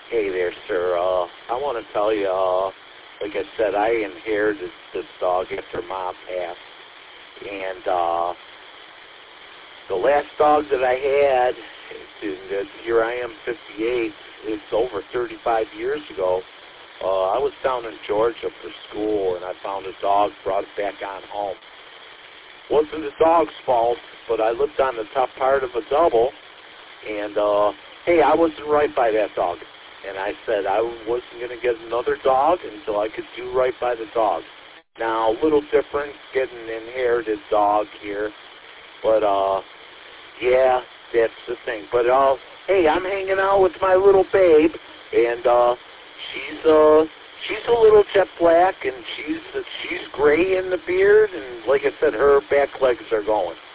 Hey there, sir. I want to tell you, like I said, I inherited this dog after Mom passed. And the last dog that I had, and here I am, 58, it's over 35 years ago. I was down in Georgia for school, and I found a dog, brought it back on home. Wasn't the dog's fault, but I lived on the top part of a double, and, hey, I wasn't right by that dog. And I said I wasn't going to get another dog until I could do right by the dog. Now, a little different, getting an inherited dog here, but, yeah, that's the thing. But, hey, I'm hanging out with my little babe, and, she's a little jet black, and she's gray in the beard, and like I said, her back legs are going.